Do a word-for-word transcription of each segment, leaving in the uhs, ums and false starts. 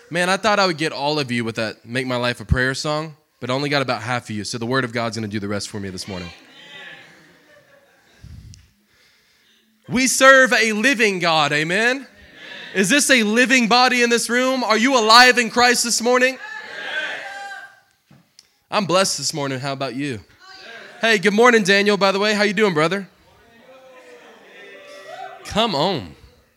Man, I thought I would get all of you with that Make My Life a Prayer song, but I only got about half of you, so the Word of God's going to do the rest for me this morning. We serve a living God, amen? Amen? Is this a living body in this room? Are you alive in Christ this morning? Yes. I'm blessed this morning. How about you? Yes. Hey, good morning, Daniel, by the way. How you doing, brother? Come on.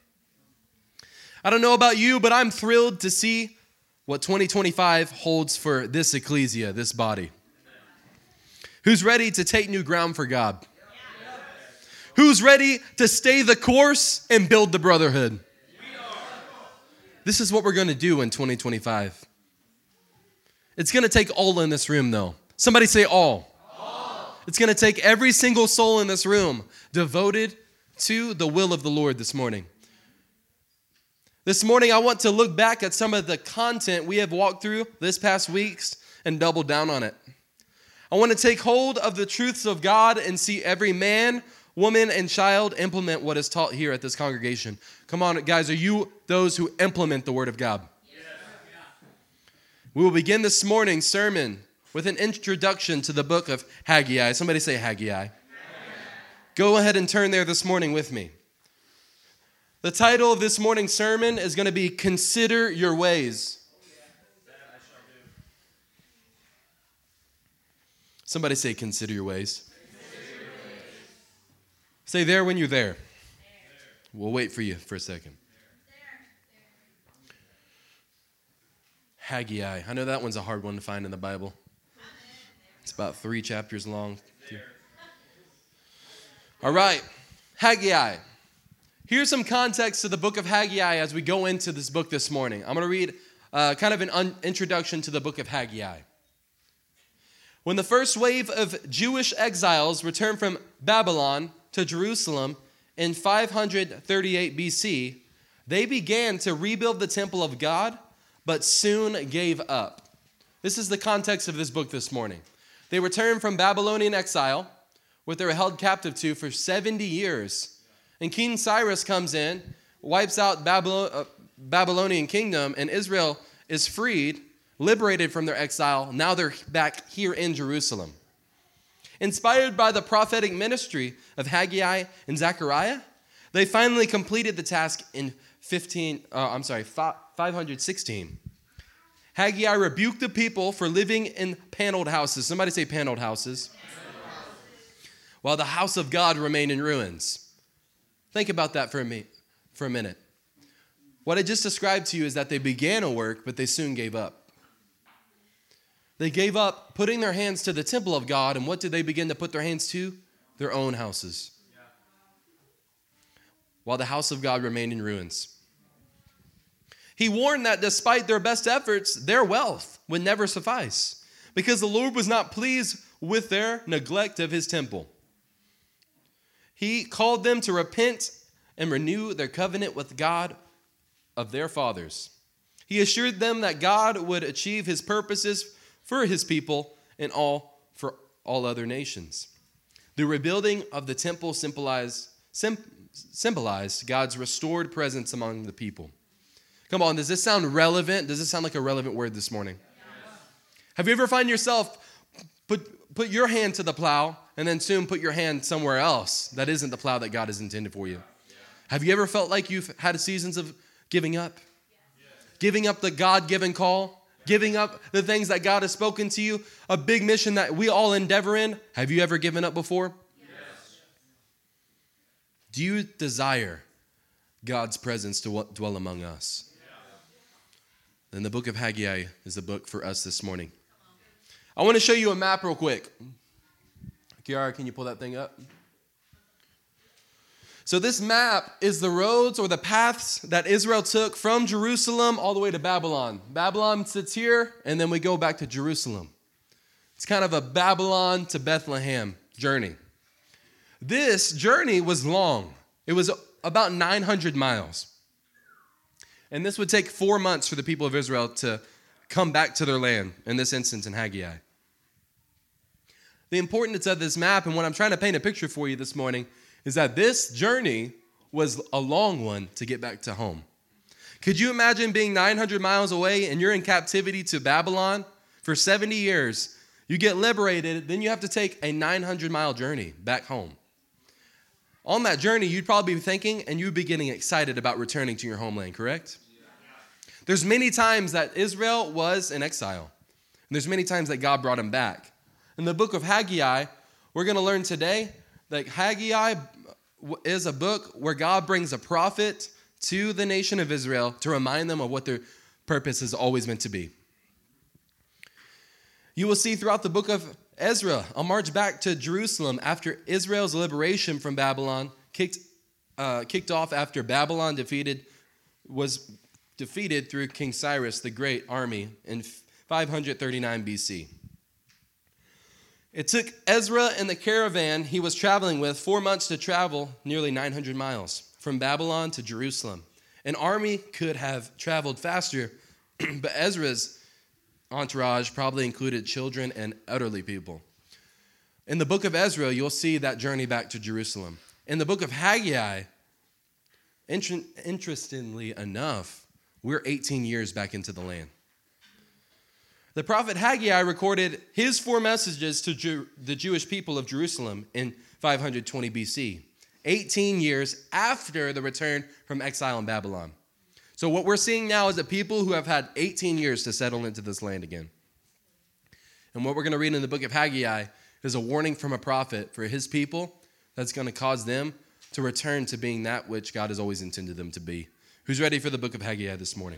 I don't know about you, but I'm thrilled to see what twenty twenty-five holds for this ecclesia, this body. Who's ready to take new ground for God? Who's ready to stay the course and build the brotherhood? This is what we're going to do in twenty twenty-five. It's going to take all in this room, though. Somebody say all. all. It's going to take every single soul in this room devoted to the will of the Lord this morning. This morning, I want to look back at some of the content we have walked through this past weeks and double down on it. I want to take hold of the truths of God and see every man, woman, and child implement what is taught here at this congregation. Come on, guys, are you those who implement the Word of God? Yes. We will begin this morning's sermon with an introduction to the book of Haggai. Somebody say Haggai. Haggai. Go ahead and turn there this morning with me. The title of this morning's sermon is going to be Consider Your Ways. Somebody say, Consider your ways. Say there when you're there. We'll wait for you for a second. Haggai. I know that one's a hard one to find in the Bible. It's about three chapters long. All right. Haggai. Here's some context to the book of Haggai as we go into this book this morning. I'm going to read uh, kind of an un- introduction to the book of Haggai. When the first wave of Jewish exiles returned from Babylon to Jerusalem in five hundred thirty-eight B C, they began to rebuild the temple of God, but soon gave up. This is the context of this book this morning. They returned from Babylonian exile, where they were held captive to for seventy years. And King Cyrus comes in, wipes out Babylon, uh, Babylonian kingdom, and Israel is freed, liberated from their exile. Now they're back here in Jerusalem. Inspired by the prophetic ministry of Haggai and Zechariah, they finally completed the task in fifteen. Uh, I'm sorry, five hundred sixteen. Haggai rebuked the people for living in paneled houses. Somebody say paneled houses. Paneled houses. While the house of God remained in ruins. Think about that for a, me- for a minute. What I just described to you is that they began a work, but they soon gave up. They gave up putting their hands to the temple of God, and what did they begin to put their hands to? Their own houses. Yeah. While the house of God remained in ruins. He warned that despite their best efforts, their wealth would never suffice, because the Lord was not pleased with their neglect of his temple. He called them to repent and renew their covenant with God of their fathers. He assured them that God would achieve his purposes for his people and all for all other nations. The rebuilding of the temple symbolized, sim, symbolized God's restored presence among the people. Come on, does this sound relevant? Does this sound like a relevant word this morning? Yes. Have you ever find yourself put, put your hand to the plow and then soon put your hand somewhere else that isn't the plow that God has intended for you? Yeah. Have you ever felt like you've had seasons of giving up? Yes. Giving up the God-given call? Giving up the things that God has spoken to you? A big mission that we all endeavor in? Have you ever given up before? Yes. Do you desire God's presence to dwell among us? Yeah. Then the book of Haggai is the book for us this morning. I want to show you a map real quick. Kiara, can you pull that thing up? So this map is the roads or the paths that Israel took from Jerusalem all the way to Babylon. Babylon sits here, and then we go back to Jerusalem. It's kind of a Babylon to Bethlehem journey. This journey was long. It was about nine hundred miles. And this would take four months for the people of Israel to come back to their land, in this instance in Haggai. The importance of this map, and what I'm trying to paint a picture for you this morning, is that this journey was a long one to get back to home. Could you imagine being nine hundred miles away and you're in captivity to Babylon for seventy years? You get liberated, then you have to take a nine hundred mile journey back home. On that journey, you'd probably be thinking and you'd be getting excited about returning to your homeland, correct? There's many times that Israel was in exile. And there's many times that God brought them back. In the book of Haggai, we're going to learn today that Haggai is a book where God brings a prophet to the nation of Israel to remind them of what their purpose is always meant to be. You will see throughout the book of Ezra a march back to Jerusalem after Israel's liberation from Babylon kicked, uh, kicked off after Babylon defeated was defeated through King Cyrus the Great army in five thirty-nine B C. It took Ezra and the caravan he was traveling with four months to travel nearly nine hundred miles from Babylon to Jerusalem. An army could have traveled faster, but Ezra's entourage probably included children and elderly people. In the book of Ezra, you'll see that journey back to Jerusalem. In the book of Haggai, inter- interestingly enough, we're eighteen years back into the land. The prophet Haggai recorded his four messages to Jew- the Jewish people of Jerusalem in five twenty B C, eighteen years after the return from exile in Babylon. So what we're seeing now is a people who have had eighteen years to settle into this land again. And what we're going to read in the book of Haggai is a warning from a prophet for his people that's going to cause them to return to being that which God has always intended them to be. Who's ready for the book of Haggai this morning?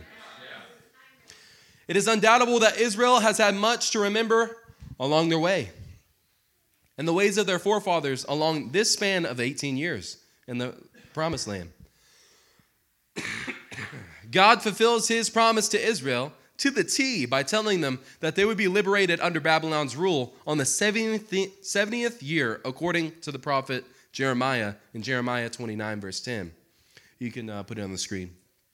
It is undoubtable that Israel has had much to remember along their way and the ways of their forefathers along this span of eighteen years in the promised land. God fulfills his promise to Israel to the T by telling them that they would be liberated under Babylon's rule on the seventieth year, according to the prophet Jeremiah in Jeremiah twenty-nine, verse ten. You can uh, put it on the screen.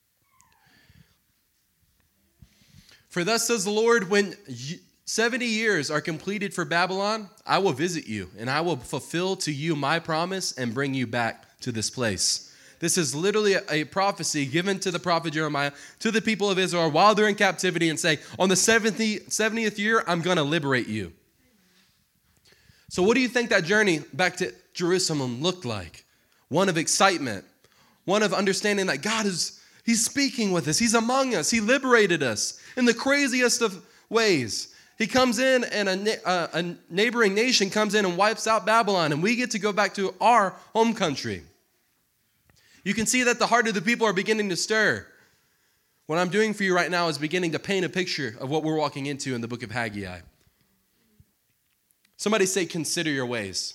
For thus says the Lord, when seventy years are completed for Babylon, I will visit you, and I will fulfill to you my promise and bring you back to this place. This is literally a, a prophecy given to the prophet Jeremiah to the people of Israel while they're in captivity and saying, on the seventieth year, I'm going to liberate you. So what do you think that journey back to Jerusalem looked like? One of excitement, one of understanding that God is He's speaking with us. He's among us. He liberated us in the craziest of ways. He comes in and a, uh, a neighboring nation comes in and wipes out Babylon, and we get to go back to our home country. You can see that the heart of the people are beginning to stir. What I'm doing for you right now is beginning to paint a picture of what we're walking into in the book of Haggai. Somebody say, consider your ways.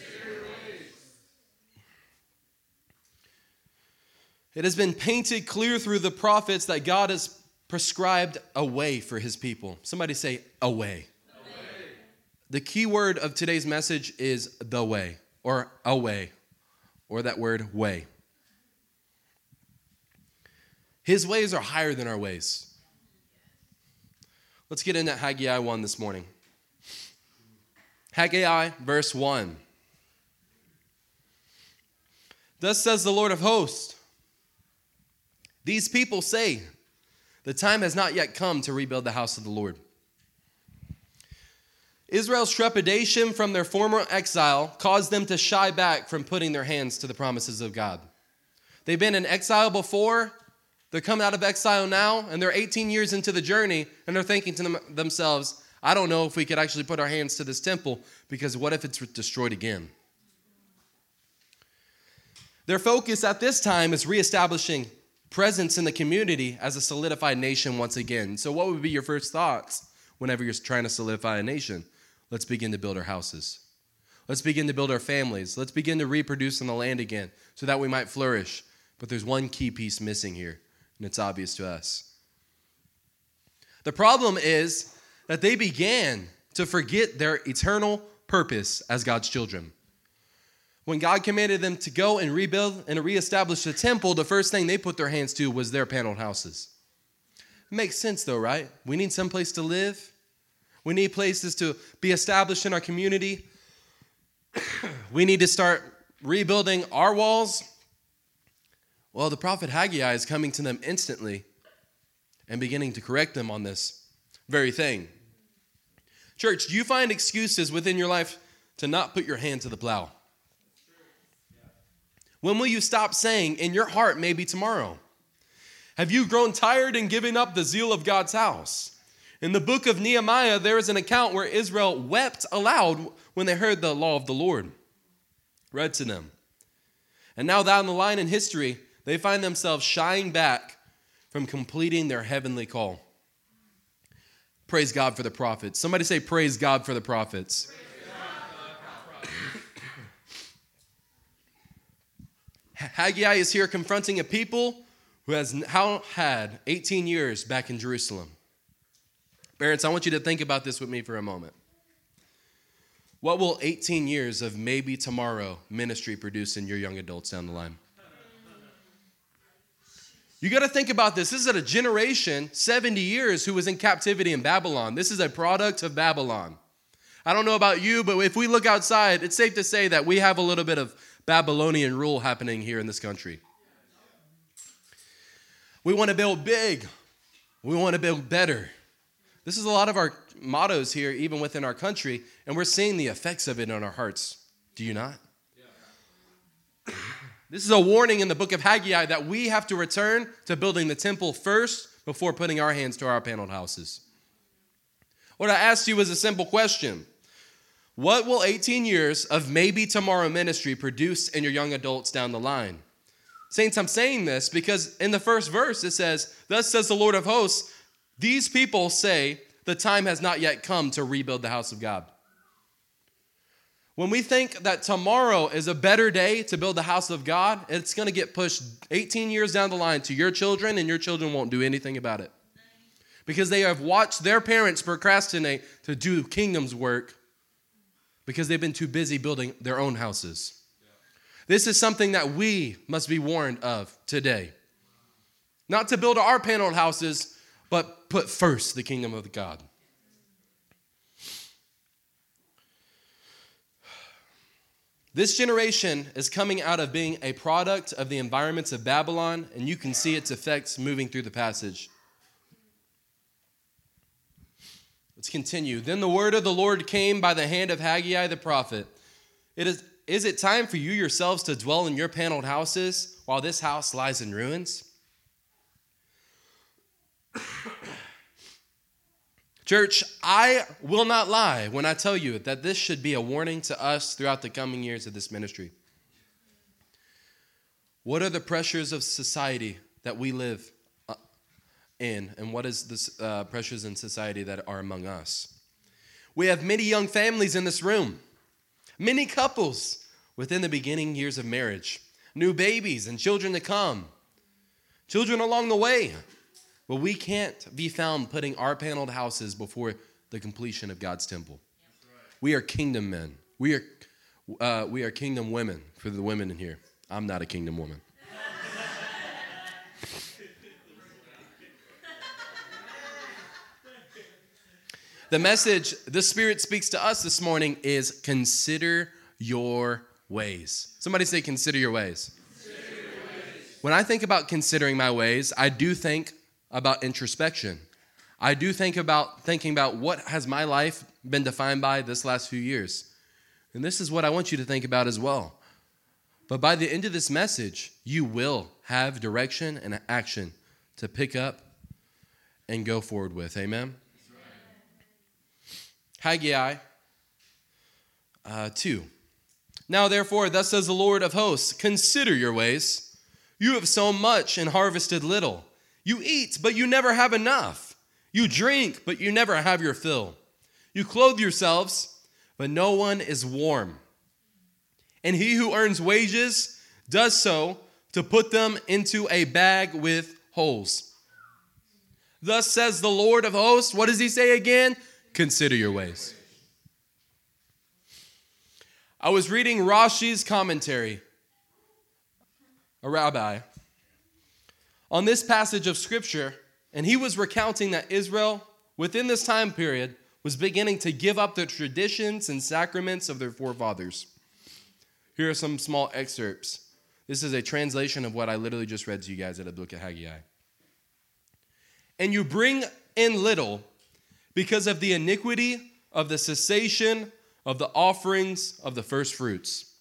It has been painted clear through the prophets that God has prescribed a way for his people. Somebody say, a way. A way. The key word of today's message is the way, or a way, or that word way. His ways are higher than our ways. Let's get into Haggai one this morning. Haggai, verse one. Thus says the Lord of hosts, these people say, the time has not yet come to rebuild the house of the Lord. Israel's trepidation from their former exile caused them to shy back from putting their hands to the promises of God. They've been in exile before, they're coming out of exile now, and they're eighteen years into the journey, and they're thinking to them, themselves, I don't know if we could actually put our hands to this temple, because what if it's destroyed again? Their focus at this time is reestablishing presence in the community as a solidified nation once again. So what would be your first thoughts whenever you're trying to solidify a nation? Let's begin to build our houses. Let's begin to build our families. Let's begin to reproduce on the land again so that we might flourish. But there's one key piece missing here, and it's obvious to us. The problem is that they began to forget their eternal purpose as God's children. When God commanded them to go and rebuild and reestablish the temple, the first thing they put their hands to was their paneled houses. It makes sense though, right? We need some place to live. We need places to be established in our community. We need to start rebuilding our walls. Well, the prophet Haggai is coming to them instantly and beginning to correct them on this very thing. Church, do you find excuses within your life to not put your hand to the plow? When will you stop saying, in your heart, maybe tomorrow? Have you grown tired and given up the zeal of God's house? In the book of Nehemiah, there is an account where Israel wept aloud when they heard the law of the Lord read to them. And now down the line in history, they find themselves shying back from completing their heavenly call. Praise God for the prophets. Somebody say, praise God for the prophets. Praise God for the prophets. Haggai is here confronting a people who has now had eighteen years back in Jerusalem. Parents, I want you to think about this with me for a moment. What will eighteen years of maybe tomorrow ministry produce in your young adults down the line? You got to think about this. This is a generation, seventy years, who was in captivity in Babylon. This is a product of Babylon. I don't know about you, but if we look outside, it's safe to say that we have a little bit of Babylonian rule happening here in this country. We want to build big. We want to build better. This is a lot of our mottos here, even within our country, and we're seeing the effects of it on our hearts. Do you not? Yeah. This is a warning in the book of Haggai that we have to return to building the temple first before putting our hands to our paneled houses. What I asked you was a simple question. What will eighteen years of maybe tomorrow ministry produce in your young adults down the line? Saints, I'm saying this because in the first verse it says, thus says the Lord of hosts, these people say the time has not yet come to rebuild the house of God. When we think that tomorrow is a better day to build the house of God, it's going to get pushed eighteen years down the line to your children, and your children won't do anything about it. Because they have watched their parents procrastinate to do kingdom's work because they've been too busy building their own houses. This is something that we must be warned of today. Not to build our paneled houses, but put first the kingdom of God. This generation is coming out of being a product of the environments of Babylon, and you can see its effects moving through the passage. Let's continue. Then the word of the Lord came by the hand of Haggai the prophet. It is, is it time for you yourselves to dwell in your paneled houses while this house lies in ruins? Church, I will not lie when I tell you that this should be a warning to us throughout the coming years of this ministry. What are the pressures of society that we live in, and what is the uh, pressures in society that are among us? We have many young families in this room, many couples within the beginning years of marriage, new babies and children to come, children along the way. But we can't be found putting our paneled houses before the completion of God's temple. We are kingdom men. We are, uh, we are kingdom women for the women in here. I'm not a kingdom woman. The message the Spirit speaks to us this morning is consider your ways. Somebody say, consider your ways. Consider your ways. When I think about considering my ways, I do think about introspection. I do think about thinking about what has my life been defined by this last few years. And this is what I want you to think about as well. But by the end of this message, you will have direction and action to pick up and go forward with. Amen? Right. Haggai uh, two. Now therefore, thus says the Lord of hosts, consider your ways. You have sown much and harvested little. You eat, but you never have enough. You drink, but you never have your fill. You clothe yourselves, but no one is warm. And he who earns wages does so to put them into a bag with holes. Thus says the Lord of hosts. What does he say again? Consider your ways. I was reading Rashi's commentary, a rabbi, on this passage of Scripture, and he was recounting that Israel, within this time period, was beginning to give up the traditions and sacraments of their forefathers. Here are some small excerpts. This is a translation of what I literally just read to you guys out of the book of Haggai. and you bring in little because of the iniquity of the cessation of the offerings of the first fruits.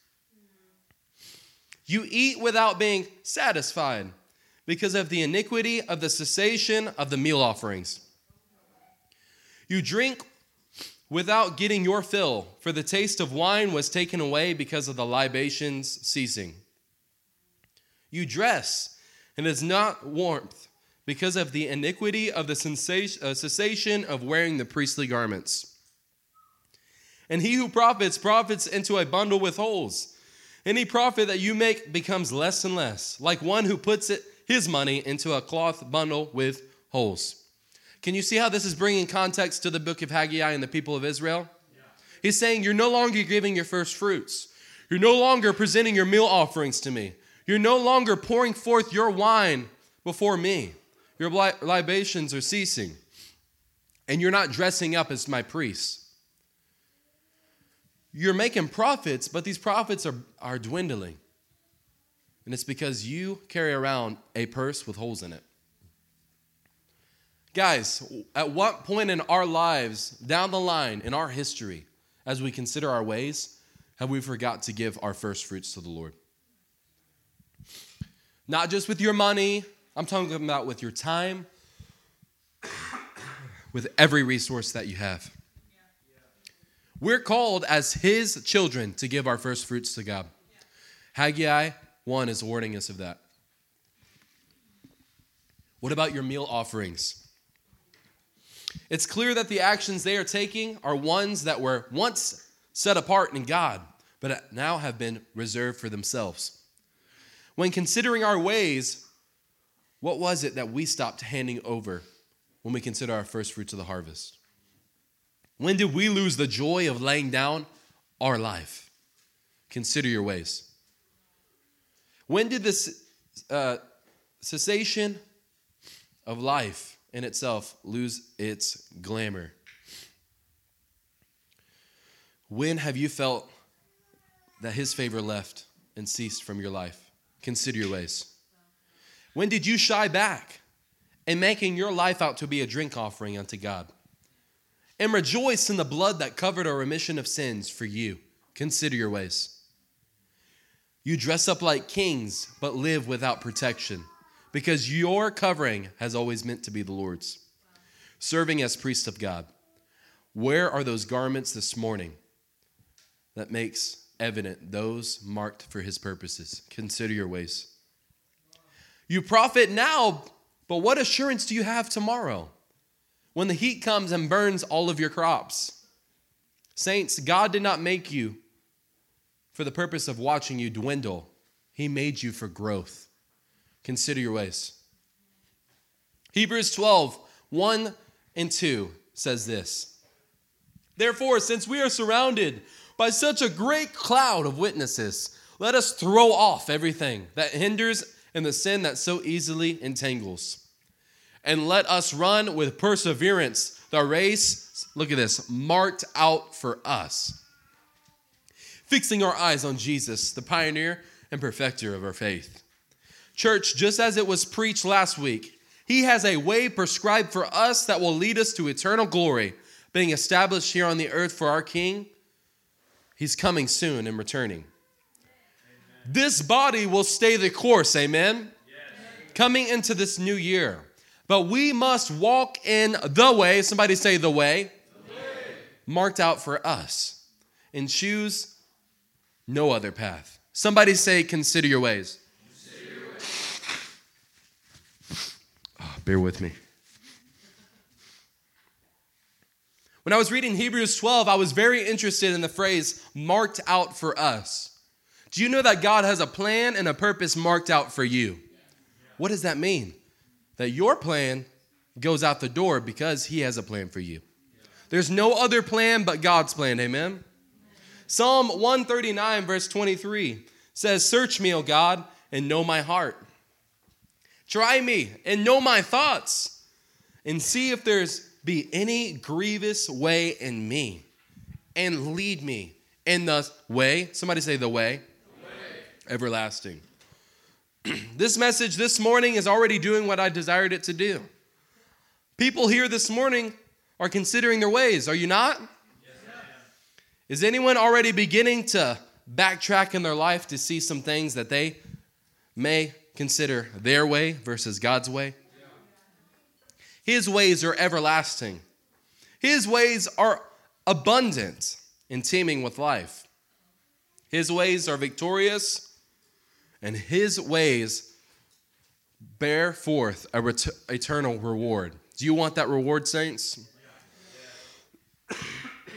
You eat without being satisfied because of the iniquity of the cessation of the meal offerings. You drink without getting your fill, for the taste of wine was taken away because of the libations ceasing. You dress, and it is not warmth, because of the iniquity of the cessation of wearing the priestly garments. And he who profits, profits into a bundle with holes. Any profit that you make becomes less and less, like one who puts it, his money into a cloth bundle with holes. Can you see how this is bringing context to the book of Haggai and the people of Israel? Yeah. He's saying, you're no longer giving your first fruits. You're no longer presenting your meal offerings to me. You're no longer pouring forth your wine before me. Your libations are ceasing. And you're not dressing up as my priests. You're making profits, but these profits are, are dwindling. And it's because you carry around a purse with holes in it. Guys, at what point in our lives, down the line, in our history, as we consider our ways, have we forgot to give our first fruits to the Lord? Not just with your money, I'm talking about with your time, with every resource that you have. We're called as his children to give our first fruits to God. Haggai one is warning us of that. What about your meal offerings? It's clear that the actions they are taking are ones that were once set apart in God, but now have been reserved for themselves. When considering our ways, what was it that we stopped handing over when we consider our first fruits of the harvest? When did we lose the joy of laying down our life? Consider your ways. When did this uh, cessation of life in itself lose its glamour? When have you felt that his favor left and ceased from your life? Consider your ways. When did you shy back in making your life out to be a drink offering unto God? And rejoice in the blood that covered a remission of sins for you. Consider your ways. You dress up like kings, but live without protection, because your covering has always meant to be the Lord's. Serving as priests of God. Where are those garments this morning that makes evident those marked for his purposes? Consider your ways. You profit now, but what assurance do you have tomorrow when the heat comes and burns all of your crops? Saints, God did not make you for the purpose of watching you dwindle. He made you for growth. Consider your ways. Hebrews twelve, one and two says this. Therefore, since we are surrounded by such a great cloud of witnesses, let us throw off everything that hinders and the sin that so easily entangles. And let us run with perseverance the race, look at this, marked out for us. Fixing our eyes on Jesus, the pioneer and perfecter of our faith. Church, just as it was preached last week, he has a way prescribed for us that will lead us to eternal glory, being established here on the earth for our King. He's coming soon and returning. Amen. This body will stay the course, amen? Yes. Coming into this new year. But we must walk in the way, somebody say the way, the way. Marked out for us, and choose no other path. Somebody say, consider your ways. Consider your ways. Oh, bear with me. When I was reading Hebrews twelve, I was very interested in the phrase, marked out for us. Do you know that God has a plan and a purpose marked out for you? What does that mean? That your plan goes out the door because he has a plan for you. There's no other plan but God's plan, amen? Psalm one thirty-nine, verse twenty-three says, search me, O God, and know my heart. Try me and know my thoughts, and see if there's be any grievous way in me, and lead me in the way, somebody say the way, the way. Everlasting. This message this morning is already doing what I desired it to do. People here this morning are considering their ways. Are you not? Yes, is anyone already beginning to backtrack in their life to see some things that they may consider their way versus God's way? His ways are everlasting. His ways are abundant and teeming with life. His ways are victorious, and his ways bear forth a ret- eternal reward. Do you want that reward, saints? Yeah. Yeah.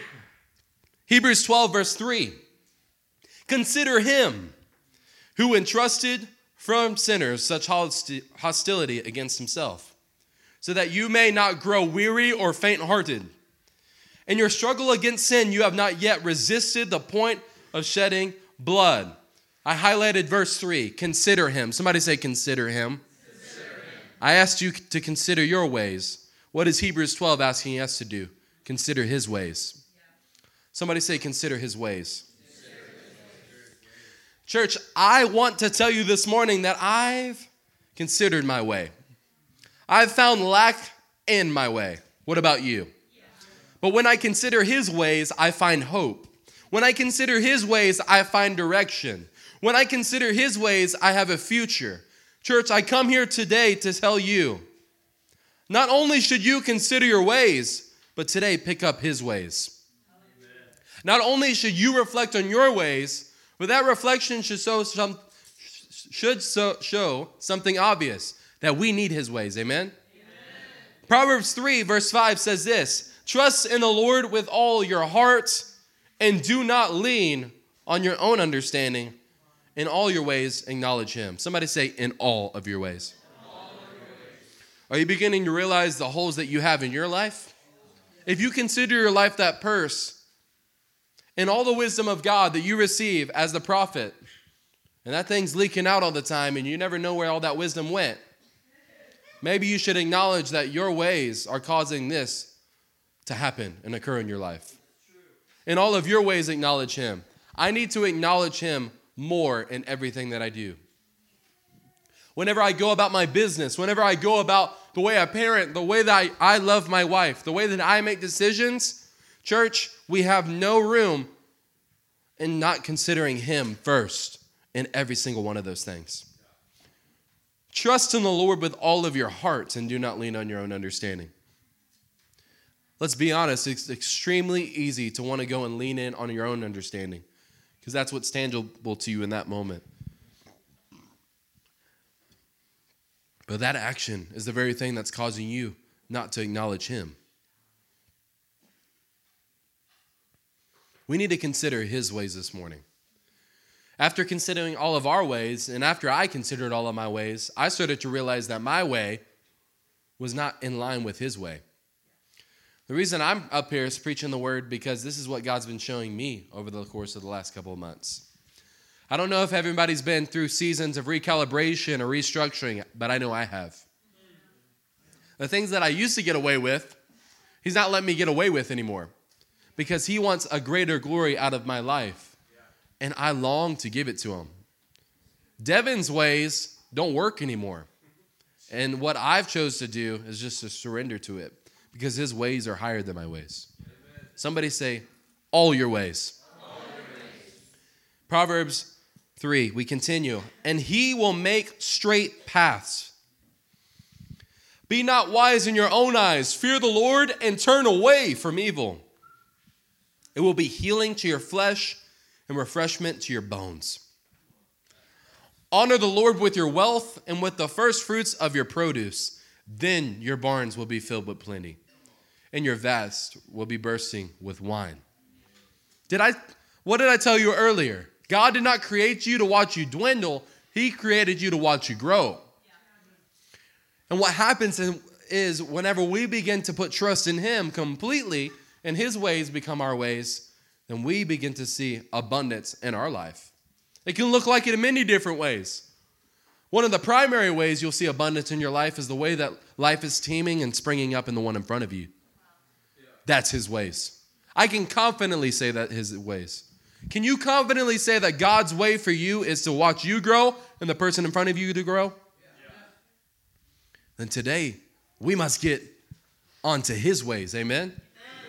Hebrews twelve, verse three. Consider him who entrusted from sinners such hosti- hostility against himself, so that you may not grow weary or faint-hearted. In your struggle against sin, you have not yet resisted the point of shedding blood. I highlighted verse three. Consider him. Somebody say, consider him. Consider him. I asked you to consider your ways. What is Hebrews twelve asking us to do? Consider his ways. Yeah. Somebody say, consider his ways. Consider his ways. Church, I want to tell you this morning that I've considered my way. I've found lack in my way. What about you? Yeah. But when I consider his ways, I find hope. When I consider his ways, I find direction. When I consider his ways, I have a future. Church, I come here today to tell you, not only should you consider your ways, but today pick up his ways. Amen. Not only should you reflect on your ways, but that reflection should show, some, should so, show something obvious, that we need his ways. Amen? Amen? Proverbs three, verse five says this, trust in the Lord with all your heart, and do not lean on your own understanding. In all your ways, acknowledge him. Somebody say, in all of your ways. All of your ways. Are you beginning to realize the holes that you have in your life? If you consider your life that purse, and all the wisdom of God that you receive as the prophet, and that thing's leaking out all the time, and you never know where all that wisdom went, maybe you should acknowledge that your ways are causing this to happen and occur in your life. In all of your ways, acknowledge him. I need to acknowledge him more in everything that I do. Whenever I go about my business, whenever I go about the way I parent, the way that I, I love my wife, the way that I make decisions, church, we have no room in not considering him first in every single one of those things. Trust in the Lord with all of your heart and do not lean on your own understanding. Let's be honest, it's extremely easy to want to go and lean in on your own understanding because that's what's tangible to you in that moment. But that action is the very thing that's causing you not to acknowledge him. We need to consider his ways this morning. After considering all of our ways, and after I considered all of my ways, I started to realize that my way was not in line with his way. The reason I'm up here is preaching the word because this is what God's been showing me over the course of the last couple of months. I don't know if everybody's been through seasons of recalibration or restructuring, but I know I have. The things that I used to get away with, he's not letting me get away with anymore because he wants a greater glory out of my life, and I long to give it to him. Devin's ways don't work anymore, and what I've chose to do is just to surrender to it. Because his ways are higher than my ways. Amen. Somebody say, all your ways. All your ways. Proverbs three, we continue. And he will make straight paths. Be not wise in your own eyes. Fear the Lord and turn away from evil. It will be healing to your flesh and refreshment to your bones. Honor the Lord with your wealth and with the first fruits of your produce. Then your barns will be filled with plenty, and your vats will be bursting with wine. Did I? What did I tell you earlier? God did not create you to watch you dwindle. He created you to watch you grow. And what happens is whenever we begin to put trust in him completely, and his ways become our ways, then we begin to see abundance in our life. It can look like it in many different ways. One of the primary ways you'll see abundance in your life is the way that life is teeming and springing up in the one in front of you. That's his ways. I can confidently say that his ways. Can you confidently say that God's way for you is to watch you grow and the person in front of you to grow? Yeah. Then today, we must get onto his ways. Amen? Amen.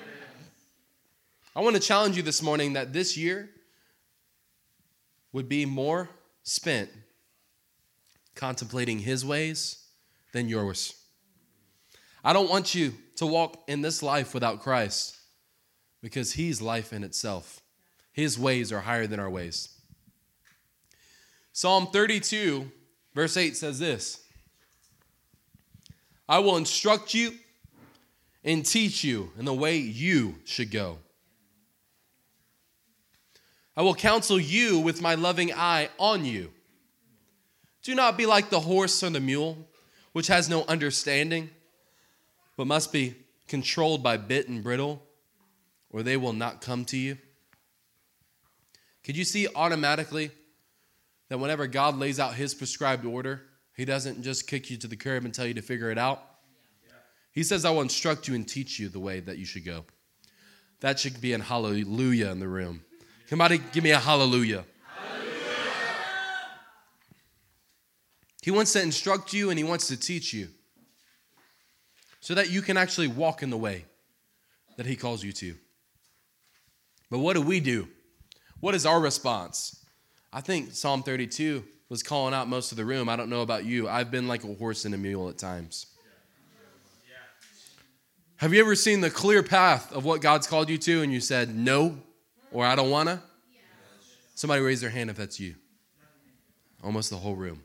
I want to challenge you this morning that this year would be more spent contemplating his ways than yours. I don't want you to walk in this life without Christ because he's life in itself. His ways are higher than our ways. Psalm thirty-two, verse eight says this: I will instruct you and teach you in the way you should go. I will counsel you with my loving eye on you. Do not be like the horse or the mule, which has no understanding, but must be controlled by bit and bridle, or they will not come to you. Could you see automatically that whenever God lays out his prescribed order, he doesn't just kick you to the curb and tell you to figure it out? He says, I will instruct you and teach you the way that you should go. That should be an hallelujah in the room. Somebody give me a hallelujah. Hallelujah. He wants to instruct you and he wants to teach you so that you can actually walk in the way that he calls you to. But what do we do? What is our response? I think Psalm thirty-two was calling out most of the room. I don't know about you. I've been like a horse and a mule at times. Have you ever seen the clear path of what God's called you to and you said no or I don't want to? Somebody raise their hand if that's you. Almost the whole room.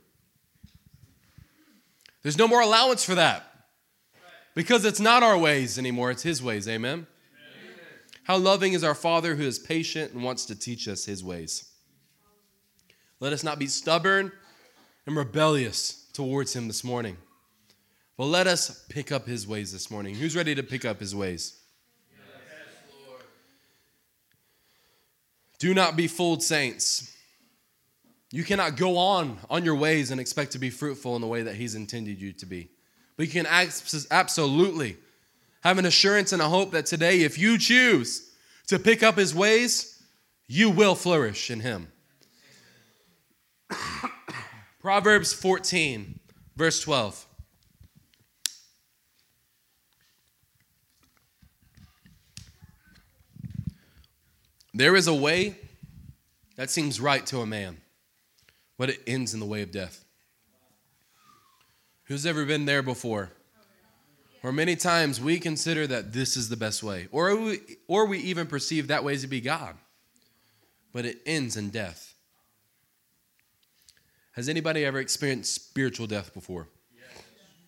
There's no more allowance for that because it's not our ways anymore. It's his ways. Amen? Amen. How loving is our Father who is patient and wants to teach us his ways. Let us not be stubborn and rebellious towards him this morning. But let us pick up his ways this morning. Who's ready to pick up his ways? Yes, Lord. Do not be fooled, saints. You cannot go on on your ways and expect to be fruitful in the way that he's intended you to be. But you can absolutely have an assurance and a hope that today, if you choose to pick up his ways, you will flourish in him. Proverbs fourteen, verse twelve. There is a way that seems right to a man, but it ends in the way of death. Who's ever been there before? Or many times we consider that this is the best way, or we, or we even perceive that way to be God, but it ends in death. Has anybody ever experienced spiritual death before? Yes.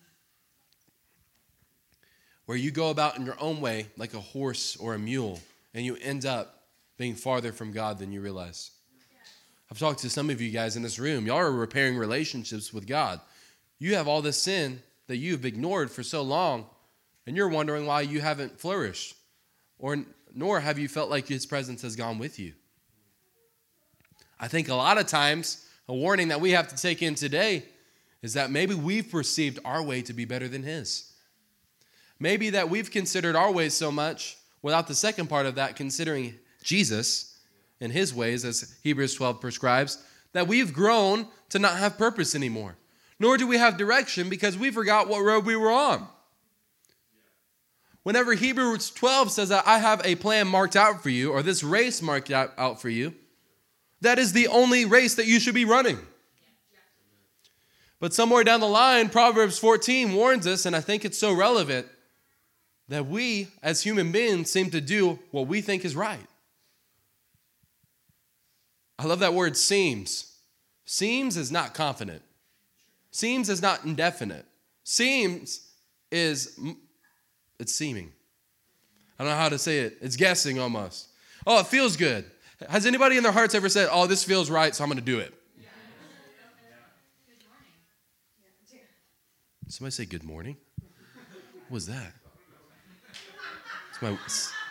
Where you go about in your own way like a horse or a mule, and you end up being farther from God than you realize. I've talked to some of you guys in this room. Y'all are repairing relationships with God. You have all this sin that you've ignored for so long, and you're wondering why you haven't flourished, or nor have you felt like his presence has gone with you. I think a lot of times, a warning that we have to take in today is that maybe we've perceived our way to be better than his. Maybe that we've considered our ways so much without the second part of that, considering Jesus and his ways, as Hebrews twelve prescribes, that we've grown to not have purpose anymore. Nor do we have direction because we forgot what road we were on. Whenever Hebrews twelve says that I have a plan marked out for you, or this race marked out, out for you, that is the only race that you should be running. But somewhere down the line, Proverbs fourteen warns us, and I think it's so relevant, that we as human beings seem to do what we think is right. I love that word seems. Seems is not confident. Seems is not indefinite. Seems is, it's seeming. I don't know how to say it. It's guessing almost. Oh, it feels good. Has anybody in their hearts ever said, oh, this feels right, so I'm going to do it? Somebody say good morning. What was that? It's my...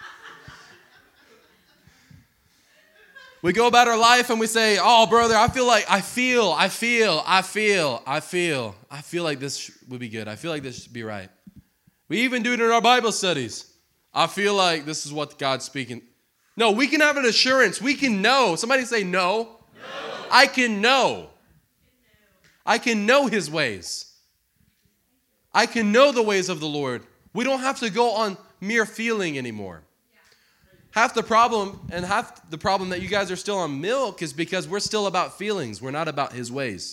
We go about our life and we say, oh, brother, I feel like, I feel, I feel, I feel, I feel, I feel like this would be good. I feel like this should be right. We even do it in our Bible studies. I feel like this is what God's speaking. No, we can have an assurance. We can know. Somebody say no. No. I can know. I can know his ways. I can know the ways of the Lord We don't have to go on mere feeling anymore. Half the problem, and half the problem that you guys are still on milk is because we're still about feelings. We're not about his ways.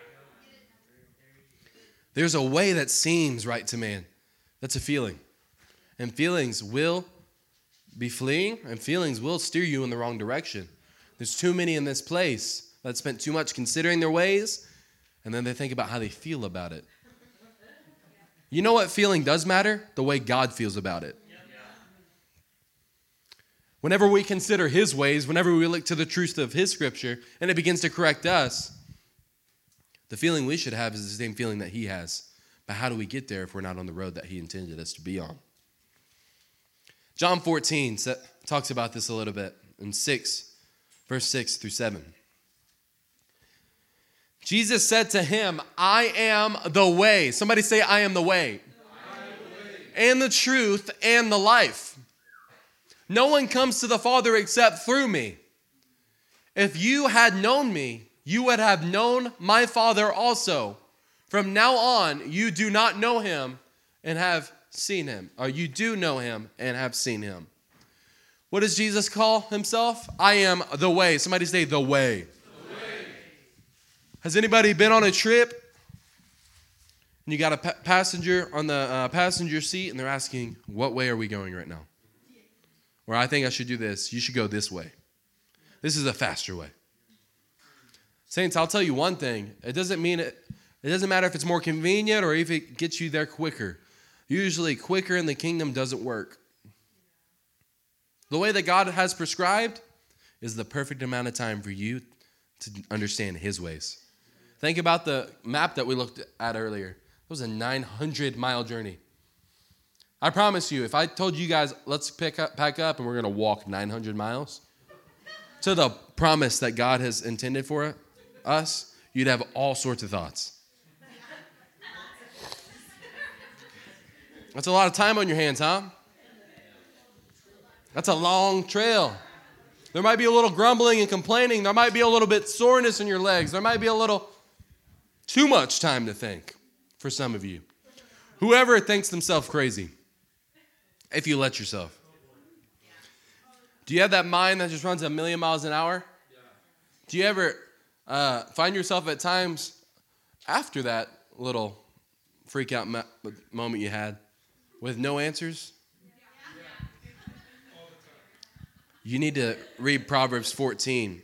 There's a way that seems right to man. That's a feeling. And feelings will be fleeing, and feelings will steer you in the wrong direction. There's too many in this place that spent too much considering their ways, and then they think about how they feel about it. You know what feeling does matter? The way God feels about it. Whenever we consider his ways, whenever we look to the truth of his scripture, and it begins to correct us, the feeling we should have is the same feeling that he has. But how do we get there if we're not on the road that he intended us to be on? John fourteen talks about this a little bit in six, verse six through seven. Jesus said to him, I am the way. Somebody say, I am the way. I am the way. And the truth and the life. No one comes to the Father except through me. If you had known me, you would have known my Father also. From now on, you do not know him and have seen him. Or you do know him and have seen him. What does Jesus call himself? I am the way. Somebody say the way. The way. Has anybody been on a trip and you got a pa- passenger on the uh, passenger seat and they're asking, what way are we going right now? Or I think I should do this. You should go this way. This is a faster way. Saints, I'll tell you one thing. It doesn't mean it, it doesn't matter if it's more convenient or if it gets you there quicker. Usually quicker in the kingdom doesn't work. The way that God has prescribed is the perfect amount of time for you to understand his ways. Think about the map that we looked at earlier. It was a nine hundred mile journey. I promise you, if I told you guys, let's pick up, pack up and we're going to walk nine hundred miles to the promise that God has intended for us, you'd have all sorts of thoughts. That's a lot of time on your hands, huh? That's a long trail. There might be a little grumbling and complaining. There might be a little bit soreness in your legs. There might be a little too much time to think for some of you. Whoever thinks themselves crazy. If you let yourself. Do you have that mind that just runs a million miles an hour? Do you ever uh, find yourself at times after that little freak out ma- moment you had with no answers? You need to read Proverbs fourteen.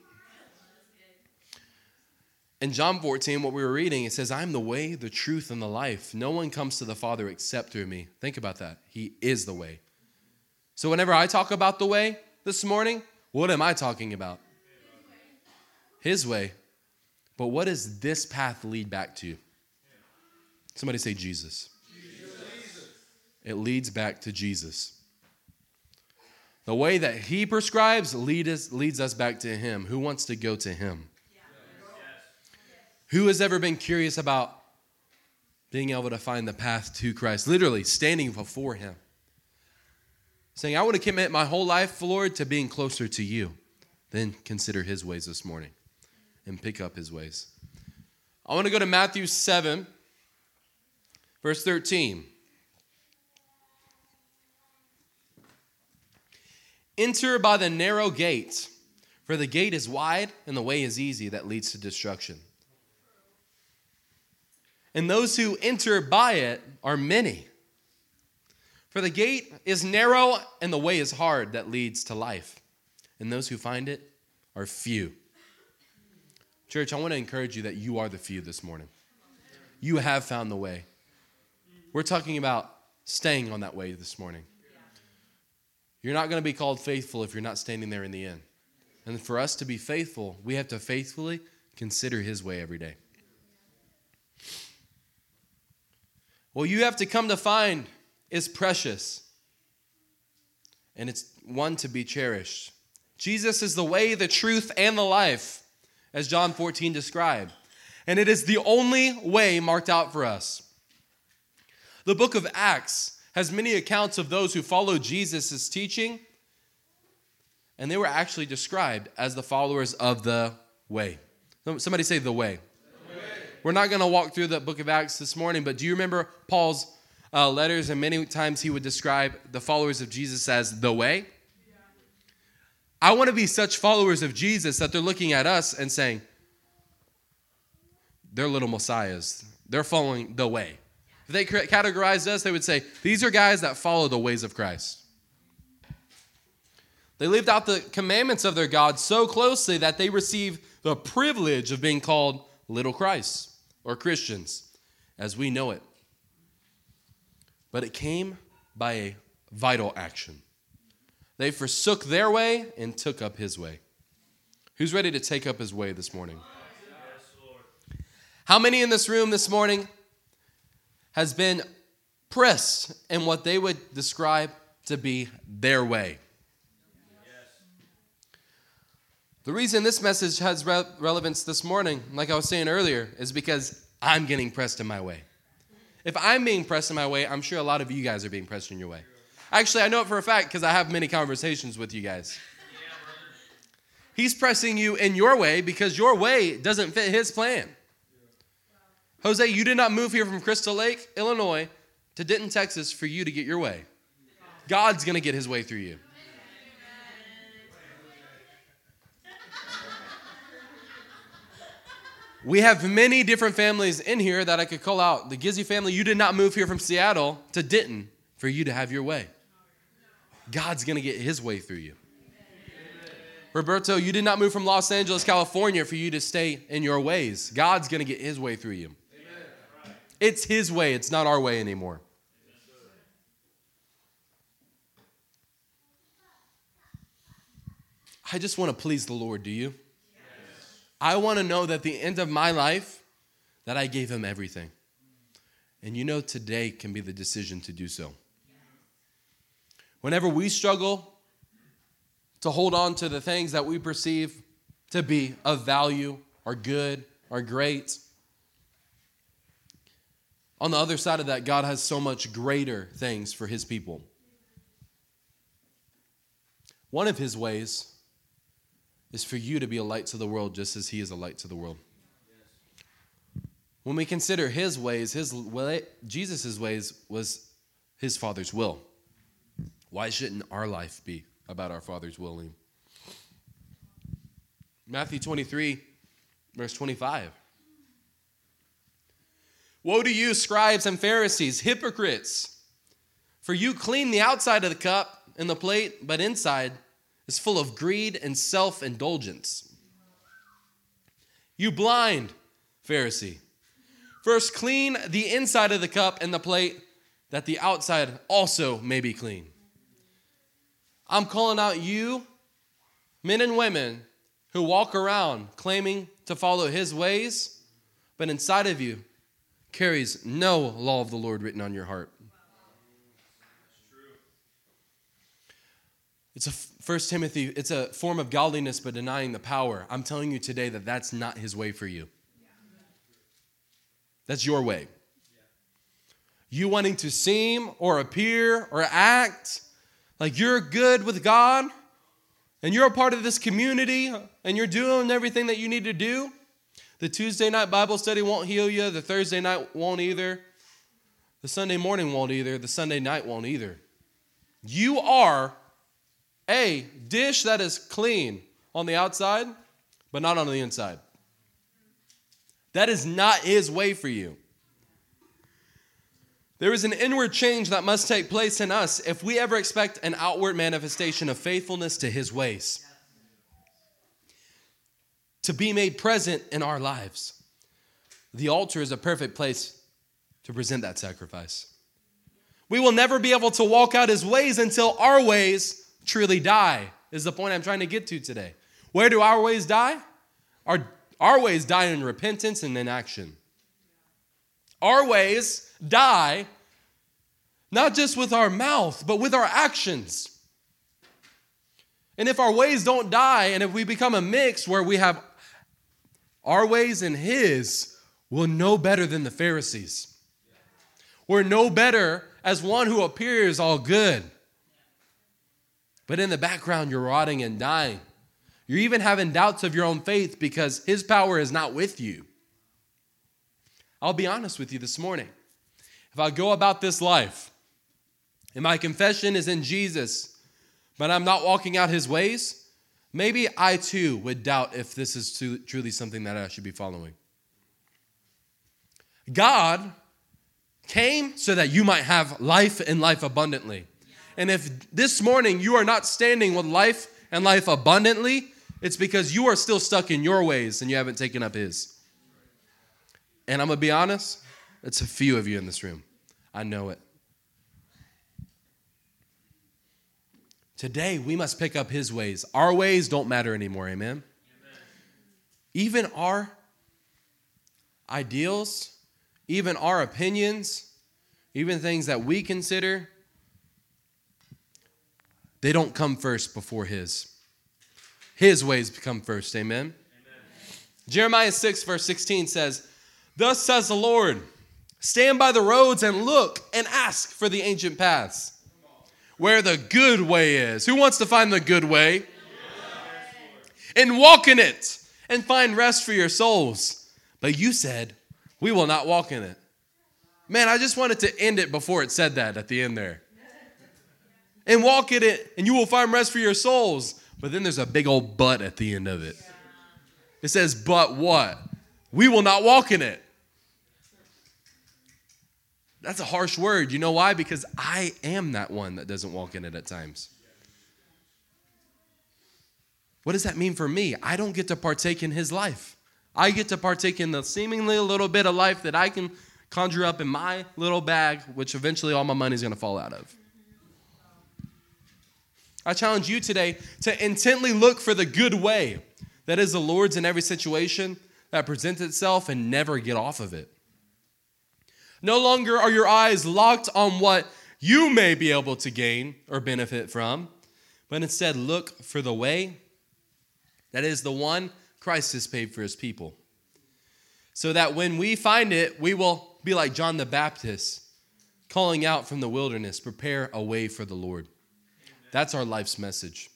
In John fourteen, what we were reading, it says, I am the way, the truth, and the life. No one comes to the Father except through me. Think about that. He is the way. So whenever I talk about the way this morning, what am I talking about? His way. But what does this path lead back to? Somebody say Jesus. Jesus. It leads back to Jesus. The way that he prescribes lead us, leads us back to him. Who wants to go to him? Who has ever been curious about being able to find the path to Christ? Literally standing before him. Saying, I want to commit my whole life, Lord, to being closer to you. Then consider his ways this morning and pick up his ways. I want to go to Matthew seven, verse thirteen. Enter by the narrow gate, for the gate is wide and the way is easy that leads to destruction. And those who enter by it are many. For the gate is narrow and the way is hard that leads to life. And those who find it are few. Church, I want to encourage you that you are the few this morning. You have found the way. We're talking about staying on that way this morning. You're not going to be called faithful if you're not standing there in the end. And for us to be faithful, we have to faithfully consider his way every day. What you have to come to find is precious. And it's one to be cherished. Jesus is the way, the truth, and the life, as John fourteen described. And it is the only way marked out for us. The book of Acts has many accounts of those who followed Jesus' teaching, and they were actually described as the followers of the way. Somebody say the way. The way. We're not going to walk through the book of Acts this morning, but do you remember Paul's uh, letters, and many times he would describe the followers of Jesus as the way. I want to be such followers of Jesus that they're looking at us and saying, they're little messiahs. They're following the way. If they categorized us, they would say, these are guys that follow the ways of Christ. They lived out the commandments of their God so closely that they received the privilege of being called little Christs or Christians as we know it. But it came by a vital action. They forsook their way and took up his way. Who's ready to take up his way this morning? How many in this room this morning has been pressed in what they would describe to be their way? The reason this message has re- relevance this morning, like I was saying earlier, is because I'm getting pressed in my way. If I'm being pressed in my way, I'm sure a lot of you guys are being pressed in your way. Actually, I know it for a fact because I have many conversations with you guys. He's pressing you in your way because your way doesn't fit his plan. Jose, you did not move here from Crystal Lake, Illinois, to Denton, Texas for you to get your way. God's going to get his way through you. We have many different families in here that I could call out. The Gizzy family, you did not move here from Seattle to Denton for you to have your way. God's going to get his way through you. Roberto, you did not move from Los Angeles, California for you to stay in your ways. God's going to get his way through you. It's his way. It's not our way anymore. I just want to please the Lord, do you? I want to know that at the end of my life that I gave him everything. And you know today can be the decision to do so. Whenever we struggle to hold on to the things that we perceive to be of value or good or great, on the other side of that, God has so much greater things for his people. One of his ways is for you to be a light to the world just as he is a light to the world. When we consider his ways, his way, Jesus' ways was his Father's will. Why shouldn't our life be about our Father's willing? Matthew twenty-three, verse twenty-five. Woe to you, scribes and Pharisees, hypocrites! For you clean the outside of the cup and the plate, but inside is full of greed and self-indulgence. You blind Pharisee, first clean the inside of the cup and the plate, that the outside also may be clean. I'm calling out you, men and women, who walk around claiming to follow his ways, but inside of you carries no law of the Lord written on your heart. It's a First Timothy, it's a form of godliness but denying the power. I'm telling you today that that's not his way for you. That's your way. You wanting to seem or appear or act like you're good with God and you're a part of this community and you're doing everything that you need to do. The Tuesday night Bible study won't heal you. The Thursday night won't either. The Sunday morning won't either. The Sunday night won't either. You are a dish that is clean on the outside, but not on the inside. That is not his way for you. There is an inward change that must take place in us if we ever expect an outward manifestation of faithfulness to his ways to be made present in our lives. The altar is a perfect place to present that sacrifice. We will never be able to walk out his ways until our ways truly die, is the point I'm trying to get to today. Where do our ways die? Our, our ways die in repentance and in action. Our ways die not just with our mouth, but with our actions. And if our ways don't die, and if we become a mix where we have our ways and his, we're no better than the Pharisees. We're no better as one who appears all good. But in the background, you're rotting and dying. You're even having doubts of your own faith because his power is not with you. I'll be honest with you this morning. if I go about this life and my confession is in Jesus, but I'm not walking out his ways, maybe I too would doubt if this is truly something that I should be following. God came so that you might have life and life abundantly. And if this morning you are not standing with life and life abundantly, it's because you are still stuck in your ways and you haven't taken up his. And I'm going to be honest, it's a few of you in this room. I know it. Today, we must pick up his ways. Our ways don't matter anymore, amen? Amen. Even our ideals, even our opinions, even things that we consider, they don't come first before his. His ways come first, amen? Amen. Jeremiah six, verse sixteen says, "Thus says the Lord, stand by the roads and look and ask for the ancient paths, where the good way is." Who wants to find the good way? Yes. And walk in it and find rest for your souls. But you said, we will not walk in it. Man, I just wanted to end it before it said that at the end there. And walk in it and you will find rest for your souls. But then there's a big old but at the end of it. It says, but what? We will not walk in it. That's a harsh word. You know why? Because I am that one that doesn't walk in it at times. What does that mean for me? I don't get to partake in his life. I get to partake in the seemingly little bit of life that I can conjure up in my little bag, which eventually all my money is going to fall out of. I challenge you today to intently look for the good way that is the Lord's in every situation that presents itself and never get off of it. No longer are your eyes locked on what you may be able to gain or benefit from, but instead look for the way that is the one Christ has paid for his people. So that when we find it, we will be like John the Baptist, calling out from the wilderness, prepare a way for the Lord. That's our life's message.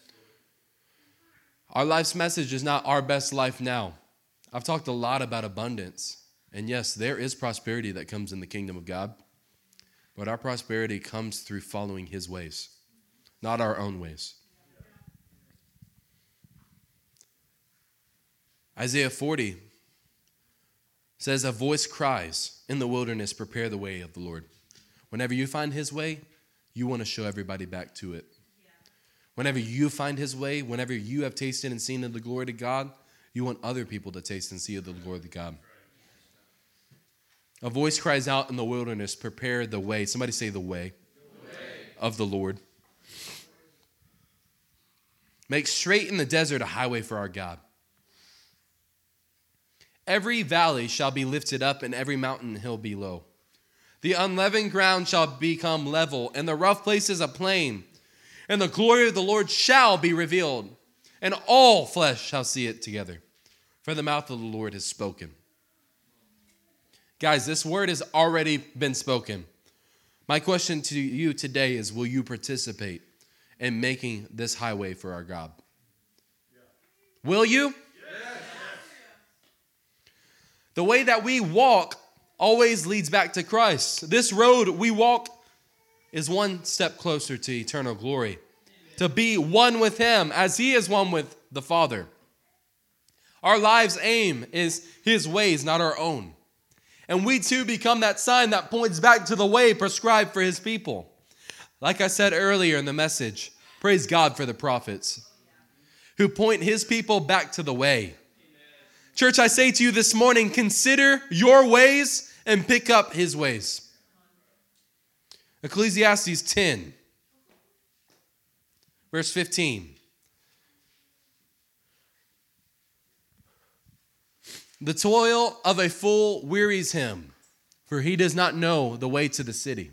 Our life's message is not our best life now. I've talked a lot about abundance. And yes, there is prosperity that comes in the kingdom of God. But our prosperity comes through following his ways, not our own ways. Isaiah forty says, a voice cries in the wilderness, prepare the way of the Lord. Whenever you find his way, you want to show everybody back to it. Whenever you find his way, whenever you have tasted and seen of the glory of God, you want other people to taste and see of the glory of God. A voice cries out in the wilderness, prepare the way. Somebody say the way, the way of the Lord. Make straight in the desert a highway for our God. Every valley shall be lifted up, and every mountain and hill be low. The unleavened ground shall become level, and the rough places a plain. And the glory of the Lord shall be revealed, and all flesh shall see it together. For the mouth of the Lord has spoken. Guys, this word has already been spoken. My question to you today is, will you participate in making this highway for our God? Yeah. Will you? Yes. The way that we walk always leads back to Christ. This road we walk is one step closer to eternal glory. Amen. To be one with him as he is one with the Father. Our life's aim is his ways, not our own. And we too become that sign that points back to the way prescribed for his people. Like I said earlier in the message, praise God for the prophets who point his people back to the way. Church, I say to you this morning, consider your ways and pick up his ways. Ecclesiastes ten, verse fifteen. The toil of a fool wearies him, for he does not know the way to the city.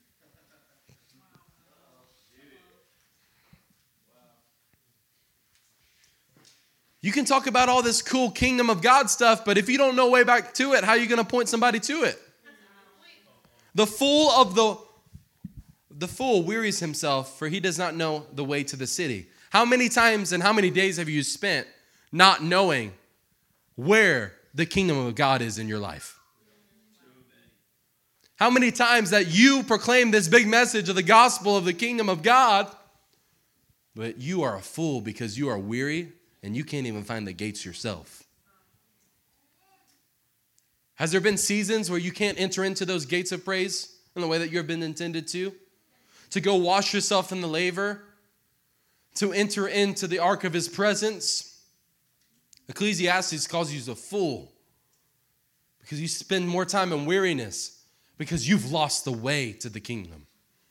You can talk about all this cool kingdom of God stuff, but if you don't know way back to it, how are you going to point somebody to it? The fool of the the fool wearies himself, for he does not know the way to the city. How many times and how many days have you spent not knowing where the kingdom of God is in your life? How many times that you proclaim this big message of the gospel of the kingdom of God, but you are a fool because you are weary and you can't even find the gates yourself. Has there been seasons where you can't enter into those gates of praise in the way that you have been intended to? To go wash yourself in the laver? To enter into the ark of his presence? Ecclesiastes calls you a fool because you spend more time in weariness because you've lost the way to the kingdom.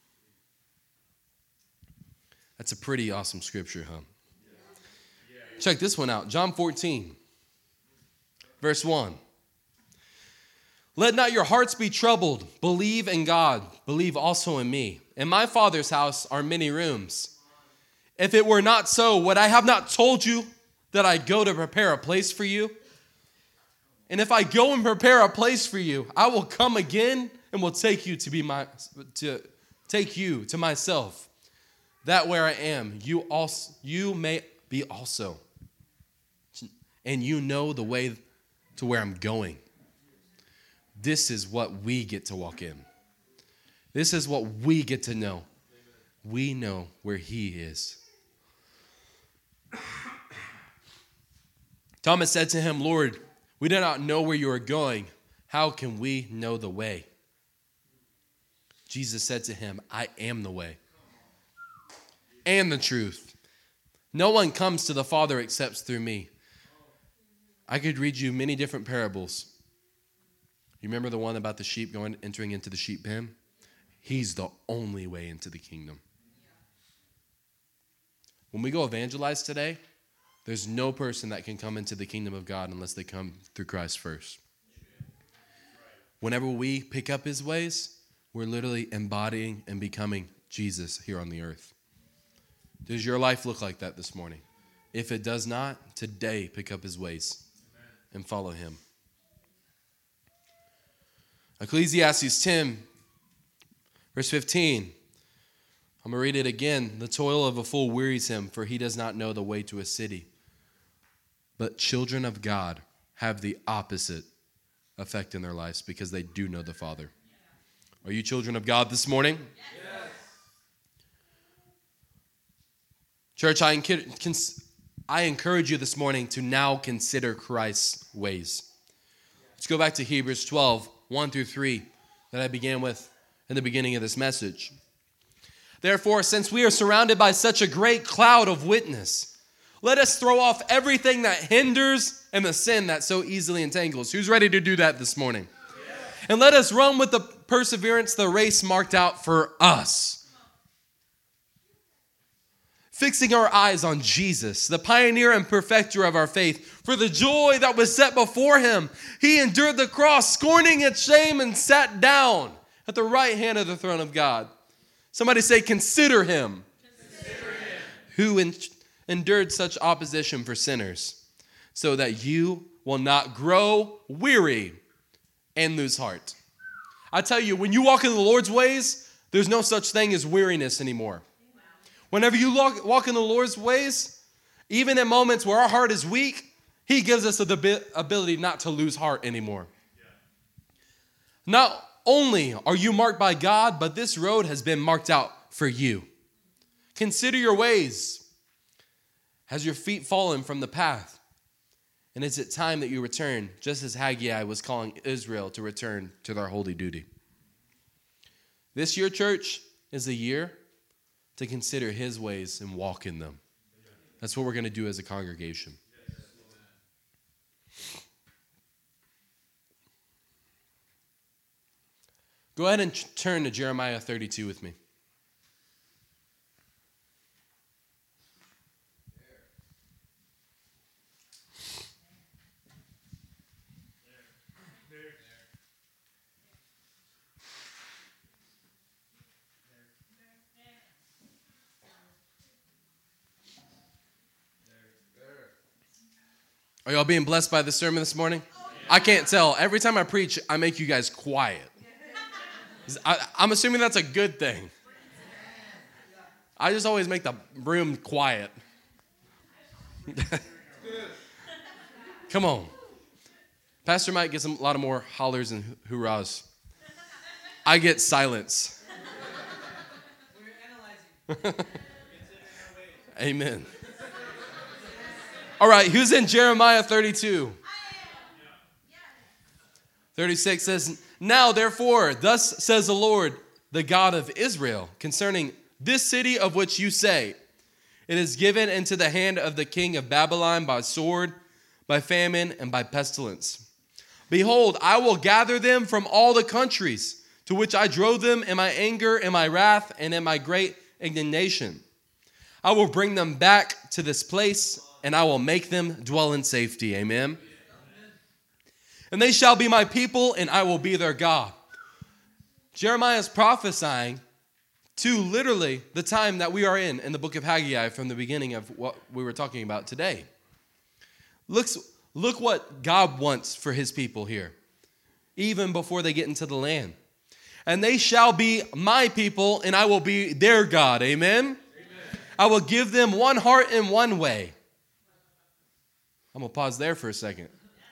That's a pretty awesome scripture, huh? Check this one out. John fourteen, verse one. Let not your hearts be troubled. Believe in God. Believe also in me. In my Father's house are many rooms. If it were not so, would I have not told you that I go to prepare a place for you? And if I go and prepare a place for you, I will come again and will take you to be my to take you to myself, that where I am, you also you may be also. And you know the way to where I'm going. This is what we get to walk in. This is what we get to know. We know where he is. Thomas said to him, Lord, we do not know where you are going. How can we know the way? Jesus said to him, I am the way and the truth. No one comes to the Father except through me. I could read you many different parables. You remember the one about the sheep going entering into the sheep pen? He's the only way into the kingdom. When we go evangelize today, there's no person that can come into the kingdom of God unless they come through Christ first. Whenever we pick up his ways, we're literally embodying and becoming Jesus here on the earth. Does your life look like that this morning? If it does not, today pick up his ways and follow him. Ecclesiastes ten, verse fifteen. I'm going to read it again. The toil of a fool wearies him, for he does not know the way to a city. But children of God have the opposite effect in their lives because they do know the Father. Are you children of God this morning? Yes. Church, I, I encourage you this morning to now consider Christ's ways. Let's go back to Hebrews twelve, one through three, that I began with in the beginning of this message. Therefore, since we are surrounded by such a great cloud of witness, let us throw off everything that hinders and the sin that so easily entangles. Who's ready to do that this morning? Yes. And let us run with the perseverance the race marked out for us. Fixing our eyes on Jesus, the pioneer and perfecter of our faith. For the joy that was set before him, he endured the cross, scorning its shame, and sat down at the right hand of the throne of God. Somebody say, consider him. Consider him. Who en- endured such opposition for sinners, so that you will not grow weary and lose heart. I tell you, when you walk in the Lord's ways, there's no such thing as weariness anymore. Whenever you walk, walk in the Lord's ways, even in moments where our heart is weak, he gives us the ability not to lose heart anymore. Yeah. Not only are you marked by God, but this road has been marked out for you. Consider your ways. Has your feet fallen from the path? And is it time that you return, just as Haggai was calling Israel to return to their holy duty? This year, church, is a year to consider his ways and walk in them. That's what we're going to do as a congregation. Go ahead and turn to Jeremiah thirty-two with me. Are y'all being blessed by the sermon this morning? I can't tell. Every time I preach, I make you guys quiet. I, I'm assuming that's a good thing. I just always make the room quiet. Come on. Pastor Mike gets a lot of more hollers and hurrahs. I get silence. We're analyzing. Amen. All right, who's in Jeremiah thirty-two? thirty-six says, now therefore, thus says the Lord, the God of Israel, concerning this city of which you say, it is given into the hand of the king of Babylon by sword, by famine, and by pestilence. Behold, I will gather them from all the countries to which I drove them in my anger, in my wrath, and in my great indignation. I will bring them back to this place, and I will make them dwell in safety. Amen. And they shall be my people, and I will be their God. Jeremiah is prophesying to literally the time that we are in, in the book of Haggai, from the beginning of what we were talking about today. Looks, look what God wants for his people here, even before they get into the land. And they shall be my people, and I will be their God. Amen? Amen. I will give them one heart and one way. I'm going to pause there for a second.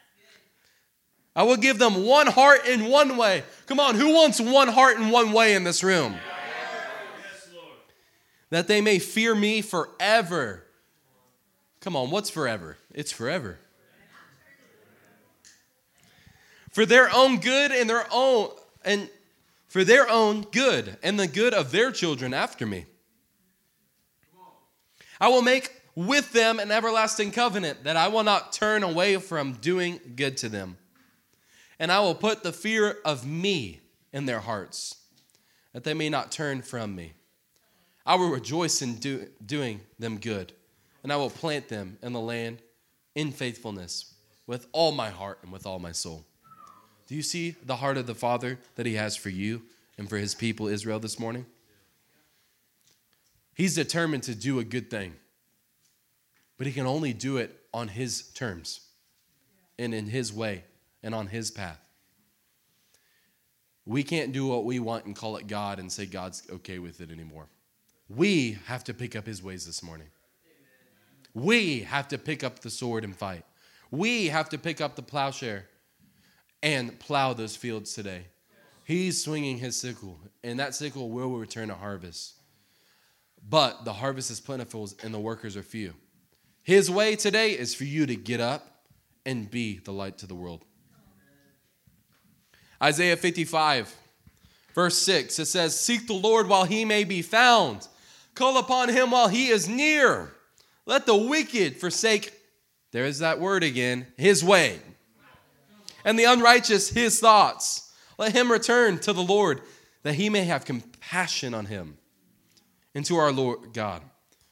I will give them one heart and one way. Come on, who wants one heart and one way in this room? Yes, Lord. That they may fear me forever. Come on, what's forever? It's forever. For their own good and their own and for their own good and the good of their children after me. I will make with them an everlasting covenant that I will not turn away from doing good to them. And I will put the fear of me in their hearts, that they may not turn from me. I will rejoice in do, doing them good, and I will plant them in the land in faithfulness with all my heart and with all my soul. Do you see the heart of the Father that he has for you and for his people Israel this morning? He's determined to do a good thing, but he can only do it on his terms and in his way and on his path. We can't do what we want and call it God and say God's okay with it anymore. We have to pick up his ways this morning. We have to pick up the sword and fight. We have to pick up the plowshare and plow those fields today. He's swinging his sickle, and that sickle will return a harvest. But the harvest is plentiful and the workers are few. His way today is for you to get up and be the light to the world. Isaiah fifty-five, verse six, it says, seek the Lord while he may be found. Call upon him while he is near. Let the wicked forsake, there is that word again, his way. And the unrighteous his thoughts. Let him return to the Lord, that he may have compassion on him and to our Lord God.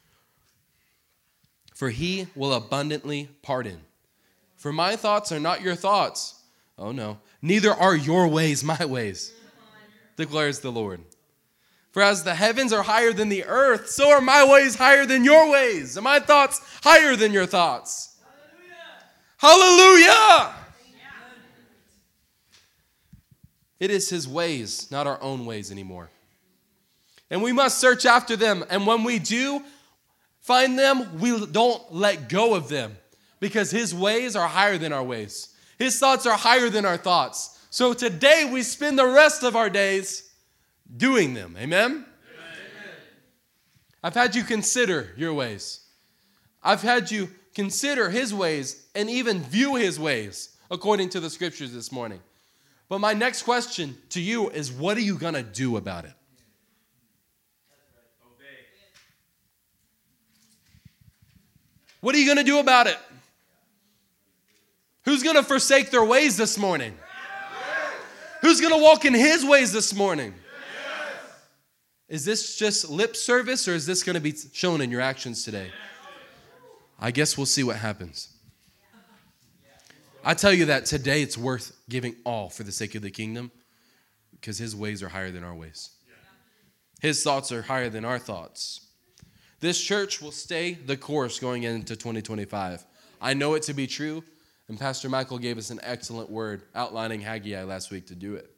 For he will abundantly pardon. For my thoughts are not your thoughts. Oh no. Neither are your ways my ways, declares the Lord. For as the heavens are higher than the earth, so are my ways higher than your ways, and my thoughts higher than your thoughts. Hallelujah! Hallelujah! It is his ways, not our own ways anymore. And we must search after them. And when we do find them, we don't let go of them, because his ways are higher than our ways. His thoughts are higher than our thoughts. So today we spend the rest of our days doing them. Amen? Amen? I've had you consider your ways. I've had you consider his ways and even view his ways according to the scriptures this morning. But my next question to you is, what are you going to do about it? What are you going to do about it? Who's going to forsake their ways this morning? Who's going to walk in his ways this morning? Is this just lip service, or is this going to be shown in your actions today? I guess we'll see what happens. I tell you that today it's worth giving all for the sake of the kingdom, because his ways are higher than our ways. His thoughts are higher than our thoughts. This church will stay the course going into twenty twenty-five. I know it to be true, and Pastor Michael gave us an excellent word outlining Haggai last week to do it.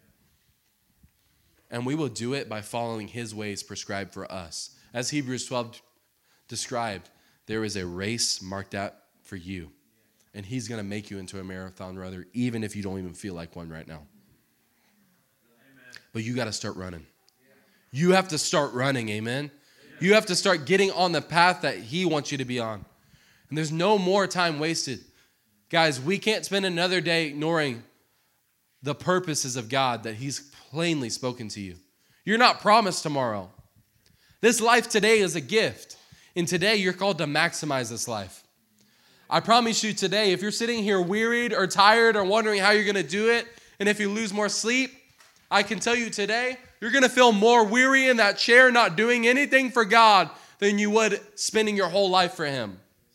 And we will do it by following his ways prescribed for us. As Hebrews twelve described, there is a race marked out for you. And he's going to make you into a marathon runner, even if you don't even feel like one right now. Amen. but you got to start running. You have to start running, amen? You have to start getting on the path that he wants you to be on. And there's no more time wasted. Guys, we can't spend another day ignoring the purposes of God that he's plainly spoken to you. You're not promised tomorrow. This life today is a gift. And today you're called to maximize this life. I promise you today, if you're sitting here wearied or tired or wondering how you're going to do it, and if you lose more sleep, I can tell you today, you're going to feel more weary in that chair not doing anything for God than you would spending your whole life for him.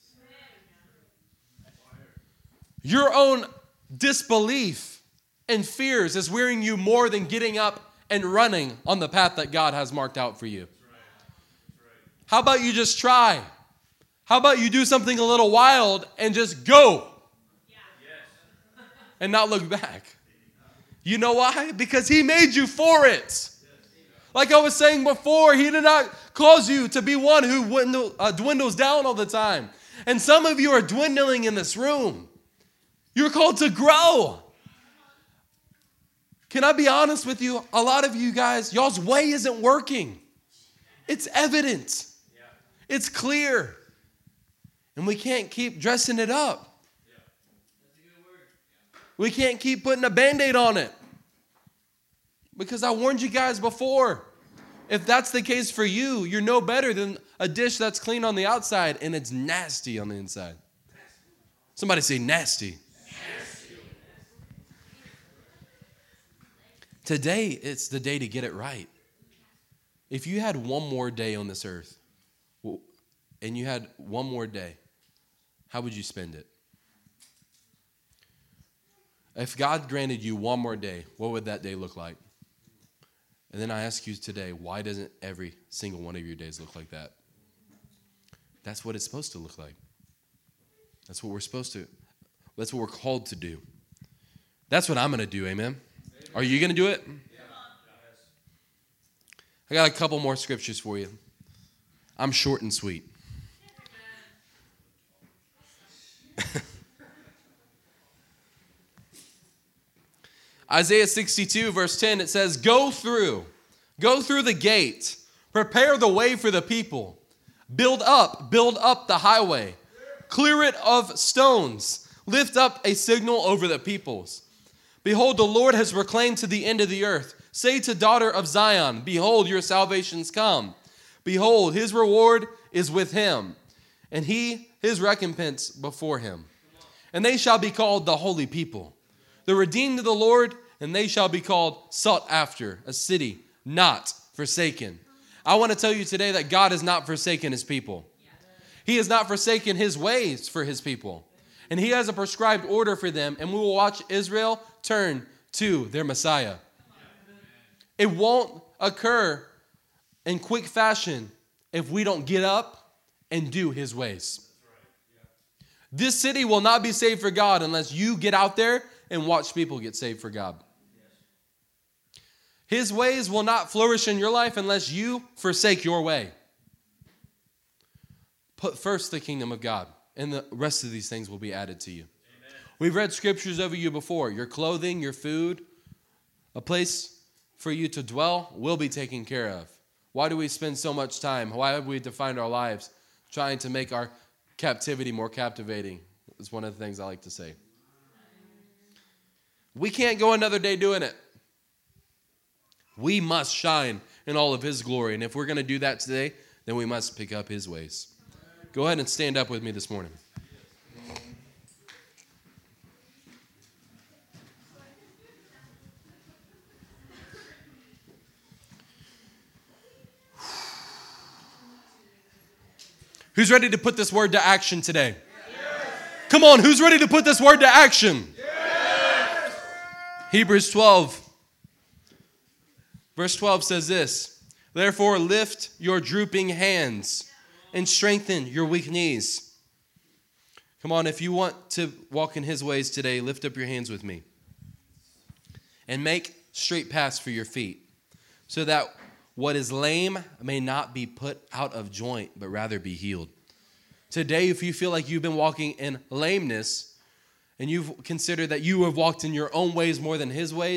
Your own disbelief and fears is wearying you more than getting up and running on the path that God has marked out for you. How about you just try? How about you do something a little wild and just go and not look back? You know why? Because he made you for it. Like I was saying before, he did not cause you to be one who dwindle, uh, dwindles down all the time. And some of you are dwindling in this room. You're called to grow. Can I be honest with you? A lot of you guys, y'all's way isn't working. It's evident. It's clear. And we can't keep dressing it up. We can't keep putting a Band-Aid on it. Because I warned you guys before. If that's the case for you, you're no better than a dish that's clean on the outside and it's nasty on the inside. Somebody say nasty. Nasty. Today, it's the day to get it right. If you had one more day on this earth, and you had one more day, how would you spend it? If God granted you one more day, what would that day look like? And then I ask you today, why doesn't every single one of your days look like that? That's what it's supposed to look like. That's what we're supposed to, that's what we're called to do. That's what I'm going to do, amen? Are you going to do it? I got a couple more scriptures for you. I'm short and sweet. Isaiah sixty-two, verse ten, it says, Go through, go through the gate, prepare the way for the people, build up, build up the highway, clear it of stones, lift up a signal over the peoples. Behold, the Lord has proclaimed to the end of the earth, say to daughter of Zion, behold, your salvation's come. Behold, his reward is with him, and he his recompense before him. And they shall be called the holy people, the redeemed of the Lord, and they shall be called sought after, a city not forsaken. I want to tell you today that God has not forsaken his people. He has not forsaken his ways for his people. And he has a prescribed order for them, and we will watch Israel turn to their Messiah. It won't occur in quick fashion if we don't get up and do his ways. This city will not be saved for God unless you get out there and watch people get saved for God. His ways will not flourish in your life unless you forsake your way. Put first the kingdom of God, and the rest of these things will be added to you. Amen. We've read scriptures over you before. Your clothing, your food, a place for you to dwell will be taken care of. Why do we spend so much time? Why have we defined our lives trying to make our captivity more captivating? It's one of the things I like to say. We can't go another day doing it. We must shine in all of his glory. And if we're going to do that today, then we must pick up his ways. Go ahead and stand up with me this morning. Who's ready to put this word to action today? Yes. Come on, who's ready to put this word to action? Yes. Hebrews twelve. Verse twelve says this, therefore lift your drooping hands and strengthen your weak knees. Come on, if you want to walk in his ways today, lift up your hands with me. And make straight paths for your feet, so that what is lame may not be put out of joint, but rather be healed. Today, if you feel like you've been walking in lameness, and you've considered that you have walked in your own ways more than his ways,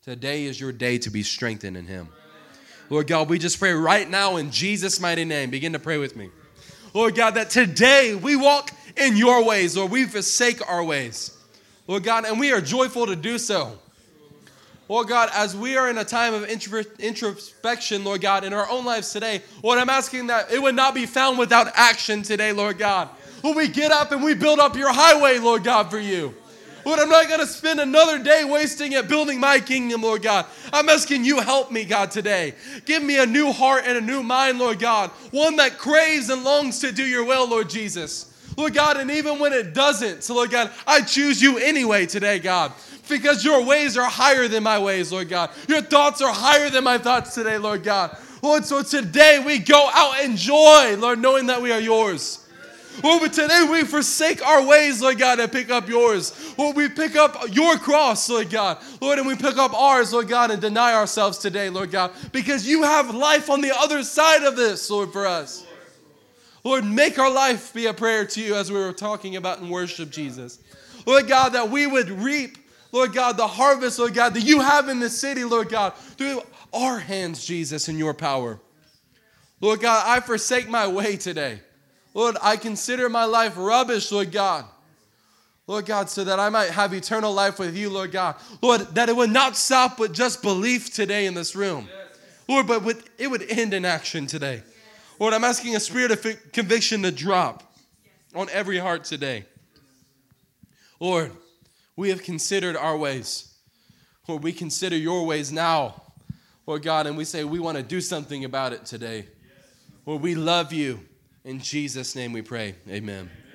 Today is your day to be strengthened in him. Lord God, we just pray right now in Jesus' mighty name. Begin to pray with me. Lord God, that today we walk in your ways. Lord, we forsake our ways. Lord God, and we are joyful to do so. Lord God, as we are in a time of introspection, Lord God, in our own lives today, Lord, I'm asking that it would not be found without action today, Lord God. Lord, we get up and we build up your highway, Lord God, for you. Lord, I'm not going to spend another day wasting it building my kingdom, Lord God. I'm asking you help me, God, today. Give me a new heart and a new mind, Lord God. One that craves and longs to do your will, Lord Jesus. Lord God, and even when it doesn't, so Lord God, I choose you anyway today, God. Because your ways are higher than my ways, Lord God. Your thoughts are higher than my thoughts today, Lord God. Lord, so today we go out in joy, Lord, knowing that we are yours. Lord, but today we forsake our ways, Lord God, and pick up yours. Lord, we pick up your cross, Lord God. Lord, and we pick up ours, Lord God, and deny ourselves today, Lord God, because you have life on the other side of this, Lord, for us. Lord, make our life be a prayer to you as we were talking about in worship, Jesus. Lord God, that we would reap, Lord God, the harvest, Lord God, that you have in this city, Lord God, through our hands, Jesus, in your power. Lord God, I forsake my way today. Lord, I consider my life rubbish, Lord God. Lord God, so that I might have eternal life with you, Lord God. Lord, that it would not stop with just belief today in this room. Lord, but with, it would end in action today. Lord, I'm asking a spirit of conviction to drop on every heart today. Lord, we have considered our ways. Lord, we consider your ways now, Lord God, and we say we want to do something about it today. Lord, we love you. In Jesus' name we pray. Amen.